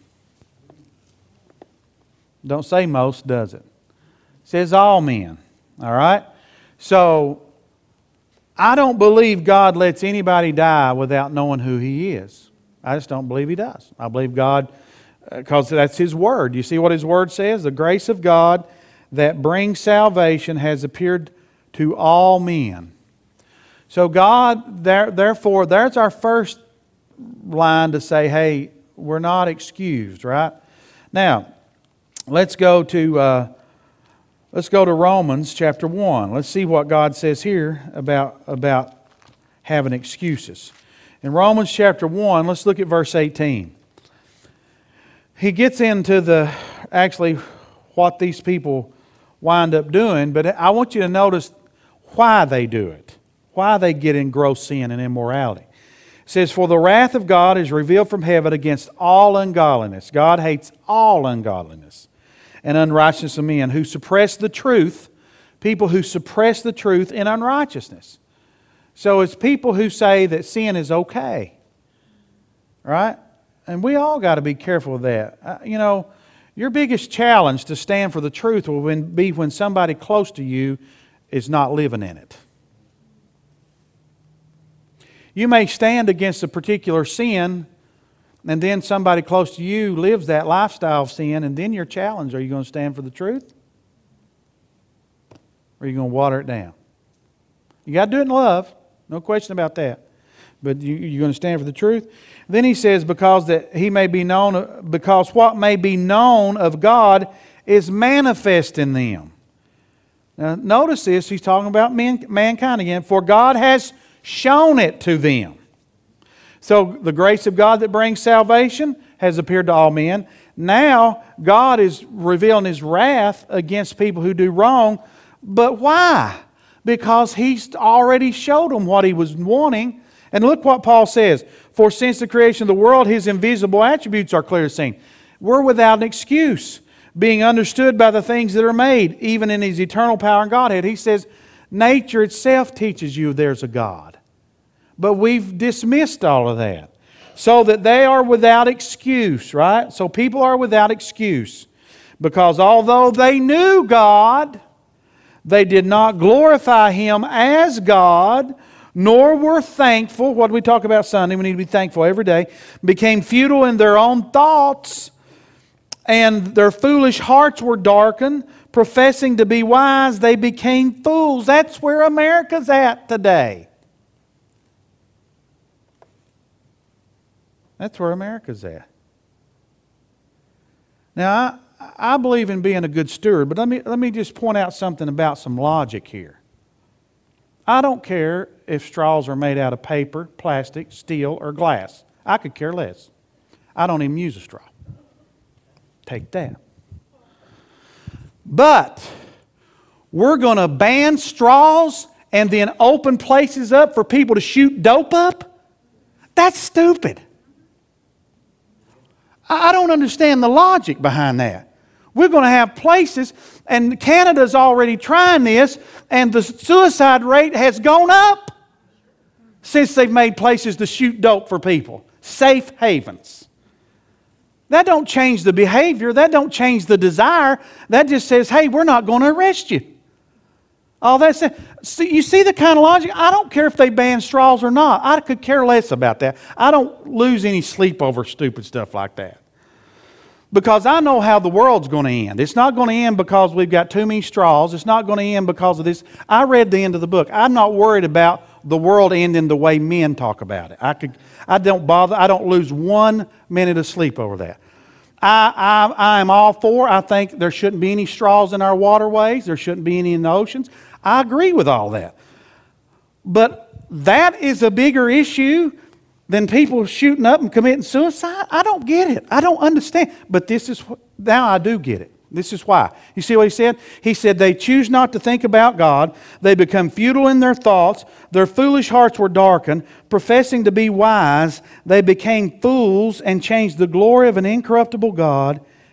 S1: Don't say most, does it? It says all men. All right? So, I don't believe God lets anybody die without knowing who He is. I just don't believe He does. I believe God, because that's His Word. You see what His Word says? The grace of God that brings salvation has appeared to all men. So God, there, therefore, there's our first line to say, hey, we're not excused, right? Now, let's go to uh, let's go to Romans chapter one. Let's see what God says here about, about having excuses. In Romans chapter one, let's look at verse eighteen. He gets into the actually what these people wind up doing, but I want you to notice why they do it, why they get in gross sin and immorality. It says, for the wrath of God is revealed from heaven against all ungodliness. God hates all ungodliness and unrighteousness of men who suppress the truth, people who suppress the truth in unrighteousness. So it's people who say that sin is okay, right? And we all got to be careful of that. Uh, you know, your biggest challenge to stand for the truth will be when somebody close to you is not living in it. You may stand against a particular sin, and then somebody close to you lives that lifestyle of sin, and then you're challenged. Are you going to stand for the truth? Or are you going to water it down? You got to do it in love. No question about that. But you, you're going to stand for the truth? Then he says, because that he may be known, because what may be known of God is manifest in them. Now notice this, he's talking about man, mankind again. For God has shown it to them. So the grace of God that brings salvation has appeared to all men. Now God is revealing His wrath against people who do wrong. But why? Because He's already showed them what He was wanting. And look what Paul says. For since the creation of the world, His invisible attributes are clearly seen. We're without an excuse, being understood by the things that are made, even in His eternal power and Godhead. He says, nature itself teaches you there's a God. But we've dismissed all of that. So that they are without excuse, right? So people are without excuse. Because although they knew God, they did not glorify Him as God, nor were thankful. What do we talk about Sunday? We need to be thankful every day. Became futile in their own thoughts, and their foolish hearts were darkened. Professing to be wise, they became fools. That's where America's at today. That's where America's at. Now, I, I believe in being a good steward, but let me, let me just point out something about some logic here. I don't care if straws are made out of paper, plastic, steel, or glass. I could care less. I don't even use a straw. Take that. But we're going to ban straws and then open places up for people to shoot dope up? That's stupid. I don't understand the logic behind that. We're going to have places, and Canada's already trying this, and the suicide rate has gone up since they've made places to shoot dope for people. Safe havens. That don't change the behavior. That don't change the desire. That just says, hey, we're not going to arrest you. All that said, see, you see the kind of logic? I don't care if they ban straws or not. I could care less about that. I don't lose any sleep over stupid stuff like that. Because I know how the world's going to end. It's not going to end because we've got too many straws. It's not going to end because of this. I read the end of the book. I'm not worried about the world ending the way men talk about it. I could, I don't bother. I don't lose one minute of sleep over that. I, I, I am all for, I think there shouldn't be any straws in our waterways. There shouldn't be any in the oceans. I agree with all that. But that is a bigger issue than people shooting up and committing suicide. I don't get it. I don't understand. But this is, now I do get it. This is why. You see what he said? He said, they choose not to think about God. They become futile in their thoughts. Their foolish hearts were darkened. Professing to be wise, they became fools and changed the glory of an incorruptible God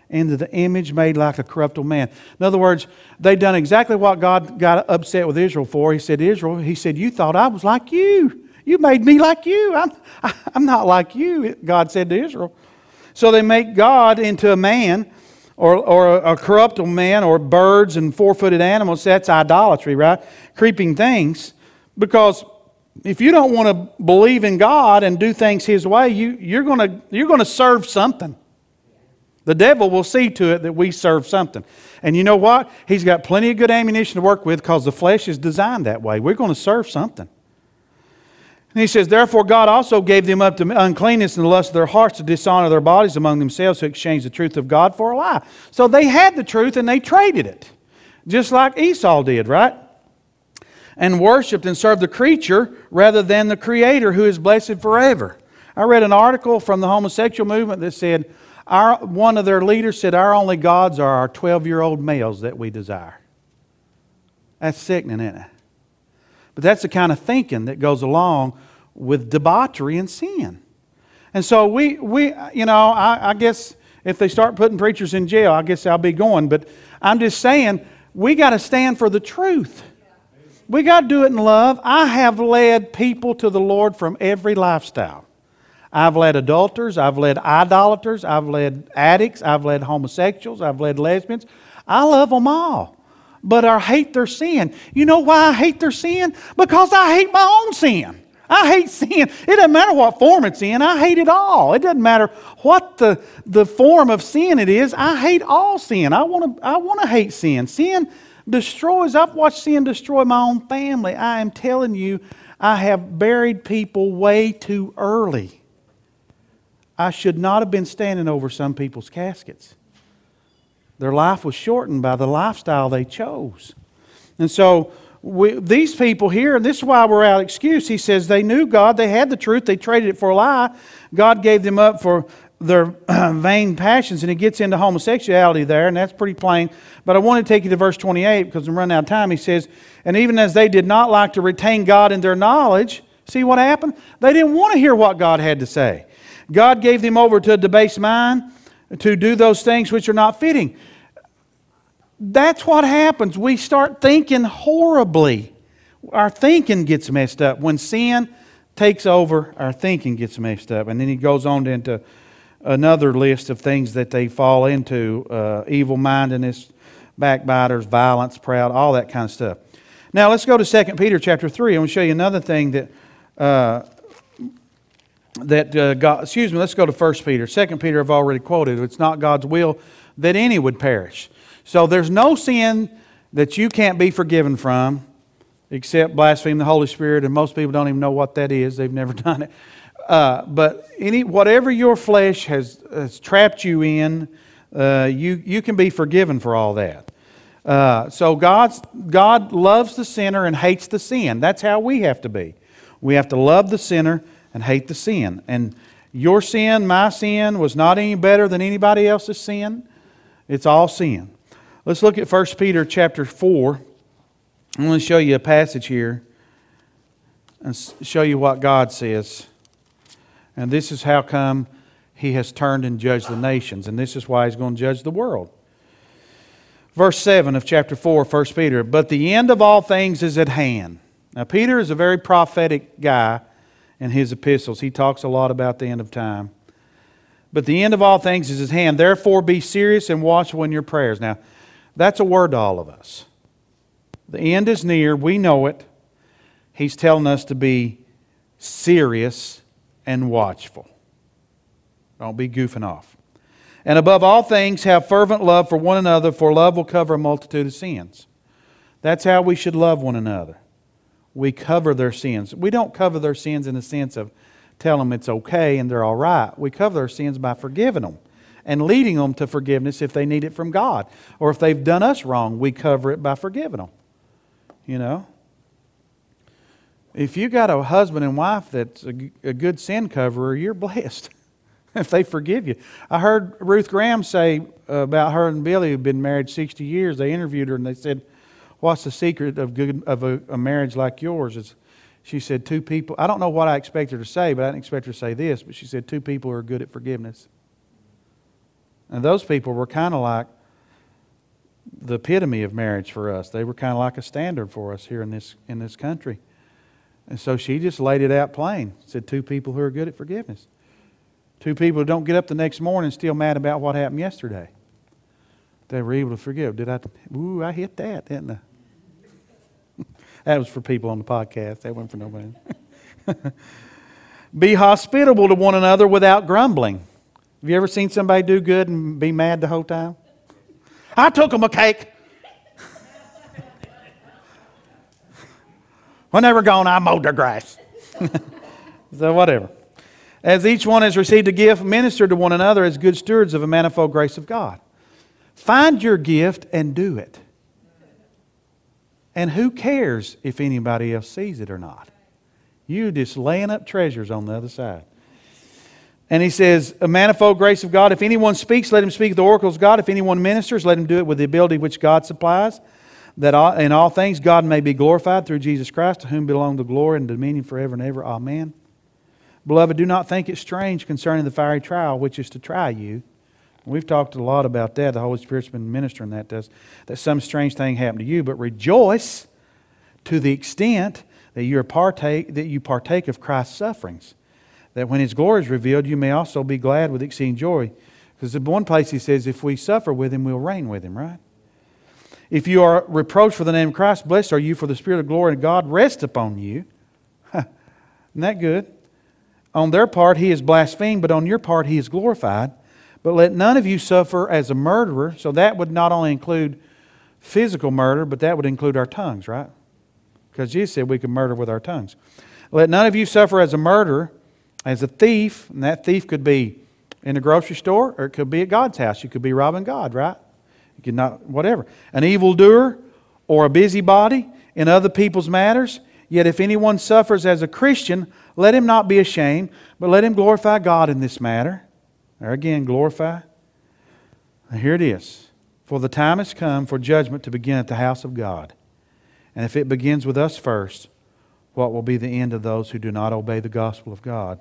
S1: into the image made like a corruptible man. In other words, they'd done exactly what God got upset with Israel for. He said, Israel, he said, you thought I was like you. You made me like you. I'm, I'm not like you, God said to Israel. So they make God into a man, or, or a corruptible man, or birds and four-footed animals. That's idolatry, right? Creeping things. Because if you don't want to believe in God and do things His way, you, you're going to you're going to serve something. The devil will see to it that we serve something. And you know what? He's got plenty of good ammunition to work with because the flesh is designed that way. We're going to serve something. And he says, therefore God also gave them up to uncleanness and the lust of their hearts to dishonor their bodies among themselves to exchange the truth of God for a lie. So they had the truth and they traded it. Just like Esau did, right? And worshipped and served the creature rather than the Creator who is blessed forever. I read an article from the homosexual movement that said, our, one of their leaders said, our only gods are our twelve-year-old males that we desire. That's sickening, isn't it? But that's the kind of thinking that goes along with debauchery and sin. And so we, we you know, I, I guess if they start putting preachers in jail, I guess I'll be going. But I'm just saying, we got to stand for the truth. We got to do it in love. I have led people to the Lord from every lifestyle. I've led adulterers, I've led idolaters, I've led addicts, I've led homosexuals, I've led lesbians. I love them all. But I hate their sin. You know why I hate their sin? Because I hate my own sin. I hate sin. It doesn't matter what form it's in. I hate it all. It doesn't matter what the, the form of sin it is. I hate all sin. I want to I want to hate sin. Sin destroys. I've watched sin destroy my own family. I am telling you, I have buried people way too early. I should not have been standing over some people's caskets. Their life was shortened by the lifestyle they chose. And so we, these people here, and this is why we're out of excuse. He says they knew God, they had the truth, they traded it for a lie. God gave them up for their vain passions, and he gets into homosexuality there, and that's pretty plain. But I want to take you to verse twenty-eight because I'm running out of time. He says, and even as they did not like to retain God in their knowledge, see what happened? They didn't want to hear what God had to say. God gave them over to a debased mind to do those things which are not fitting. That's what happens. We start thinking horribly. Our thinking gets messed up. When sin takes over, our thinking gets messed up. And then he goes on into another list of things that they fall into. Uh, evil-mindedness, backbiters, violence, proud, all that kind of stuff. Now let's go to Second Peter chapter three. I'm going to show you another thing that... Uh, that uh, God, excuse me, let's go to First Peter. Second Peter I've already quoted. It's not God's will that any would perish. So there's no sin that you can't be forgiven from except blaspheme the Holy Spirit, and most people don't even know what that is. They've never done it. Uh, but any whatever your flesh has, has trapped you in, uh, you, you can be forgiven for all that. Uh, so God's, God loves the sinner and hates the sin. That's how we have to be. We have to love the sinner and hate the sin. And your sin, my sin, was not any better than anybody else's sin. It's all sin. Let's look at First Peter chapter four. I'm going to show you a passage here and show you what God says. And this is how come He has turned and judged the nations. And this is why He's going to judge the world. Verse seven of chapter four, First Peter. But the end of all things is at hand. Now Peter is a very prophetic guy. In his epistles, he talks a lot about the end of time. But the end of all things is at hand. Therefore, be serious and watchful in your prayers. Now, that's a word to all of us. The end is near. We know it. He's telling us to be serious and watchful. Don't be goofing off. And above all things, have fervent love for one another, for love will cover a multitude of sins. That's how we should love one another. We cover their sins. We don't cover their sins in the sense of tell them it's okay and they're all right. We cover their sins by forgiving them and leading them to forgiveness if they need it from God. Or if they've done us wrong, we cover it by forgiving them. You know? If you got a husband and wife that's a, a good sin coverer, you're blessed if they forgive you. I heard Ruth Graham say about her and Billy who've been married sixty years. They interviewed her and they said, what's the secret of good of a, a marriage like yours? Is she said two people. I don't know what I expect her to say, but I didn't expect her to say this. But she said two people who are good at forgiveness. And those people were kind of like the epitome of marriage for us. They were kind of like a standard for us here in this in this country. And so she just laid it out plain. Said two people who are good at forgiveness. Two people who don't get up the next morning still mad about what happened yesterday. They were able to forgive. Did I? Ooh, I hit that, didn't I? That was for people on the podcast. That wasn't for nobody. Be hospitable to one another without grumbling. Have you ever seen somebody do good and be mad the whole time? I took them a cake. When they were gone, I mowed their grass. So whatever. As each one has received a gift, minister to one another as good stewards of a manifold grace of God. Find your gift and do it. And who cares if anybody else sees it or not? You just laying up treasures on the other side. And he says, a manifold grace of God. If anyone speaks, let him speak the oracles of God. If anyone ministers, let him do it with the ability which God supplies, that in all things God may be glorified through Jesus Christ, to whom belong the glory and dominion forever and ever. Amen. Beloved, do not think it strange concerning the fiery trial which is to try you. We've talked a lot about that. The Holy Spirit's been ministering that to us, that some strange thing happened to you. But rejoice to the extent that you are partake that you partake of Christ's sufferings, that when His glory is revealed, you may also be glad with exceeding joy. Because in one place He says, if we suffer with Him, we'll reign with Him, right? If you are reproached for the name of Christ, blessed are you, for the Spirit of glory of God rests upon you. Isn't that good? On their part He is blasphemed, but on your part He is glorified. But let none of you suffer as a murderer. So that would not only include physical murder, but that would include our tongues, right? Because Jesus said we could murder with our tongues. Let none of you suffer as a murderer, as a thief, and that thief could be in the grocery store, or it could be at God's house. You could be robbing God, right? You could not, whatever. An evildoer or a busybody in other people's matters. Yet if anyone suffers as a Christian, let him not be ashamed, but let him glorify God in this matter. There again, glorify. And here it is. For the time has come for judgment to begin at the house of God. And if it begins with us first, what will be the end of those who do not obey the gospel of God?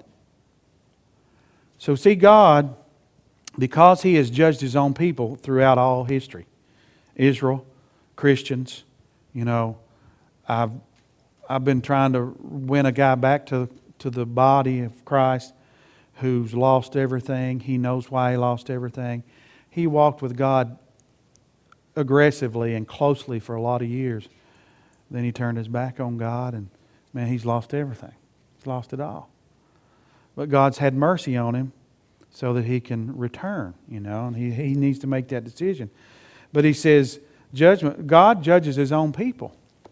S1: So see, God, because He has judged His own people throughout all history, Israel, Christians, you know, I've I've been trying to win a guy back to, to the body of Christ who's lost everything. He knows why he lost everything. He walked with God aggressively and closely for a lot of years. Then he turned his back on God and, man, he's lost everything. He's lost it all. But God's had mercy on him so that he can return, you know, and he, he needs to make that decision. But he says, judgment, God judges His own people.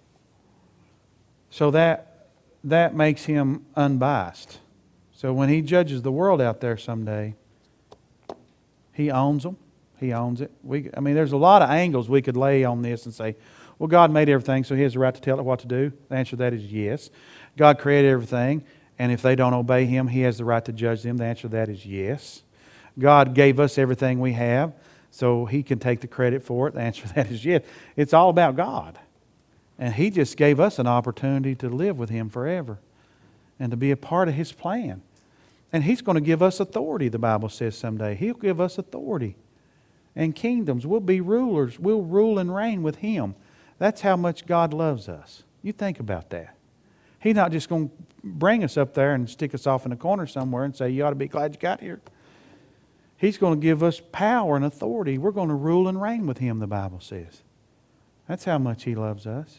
S1: So that that makes Him unbiased. So when He judges the world out there someday, He owns them. He owns it. We, I mean, there's a lot of angles we could lay on this and say, well, God made everything, so He has the right to tell it what to do. The answer to that is yes. God created everything, and if they don't obey Him, He has the right to judge them. The answer to that is yes. God gave us everything we have, so He can take the credit for it. The answer to that is yes. It's all about God. And He just gave us an opportunity to live with Him forever and to be a part of His plan. And He's going to give us authority, the Bible says someday. He'll give us authority and kingdoms. We'll be rulers. We'll rule and reign with Him. That's how much God loves us. You think about that. He's not just going to bring us up there and stick us off in a corner somewhere and say, you ought to be glad you got here. He's going to give us power and authority. We're going to rule and reign with Him, the Bible says. That's how much He loves us.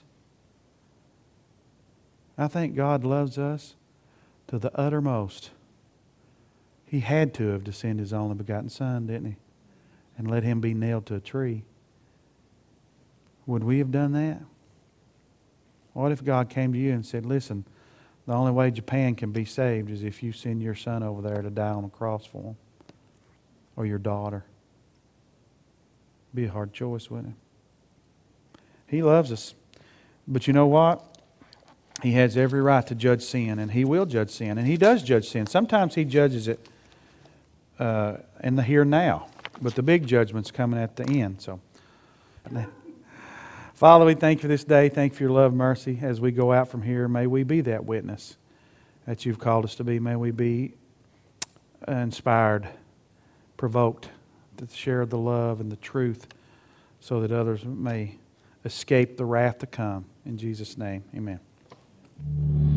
S1: I think God loves us to the uttermost. He had to have descended His only begotten Son, didn't He? And let Him be nailed to a tree. Would we have done that? What if God came to you and said, listen, the only way Japan can be saved is if you send your son over there to die on the cross for them, or your daughter? It'd be a hard choice, wouldn't it? He loves us. But you know what? He has every right to judge sin, and He will judge sin, and He does judge sin. Sometimes He judges it uh, in the here and now, but the big judgment's coming at the end. So, Father, we thank you for this day. Thank you for your love and mercy. As we go out from here, may we be that witness that you've called us to be. May we be inspired, provoked to share the love and the truth so that others may escape the wrath to come. In Jesus' name, amen.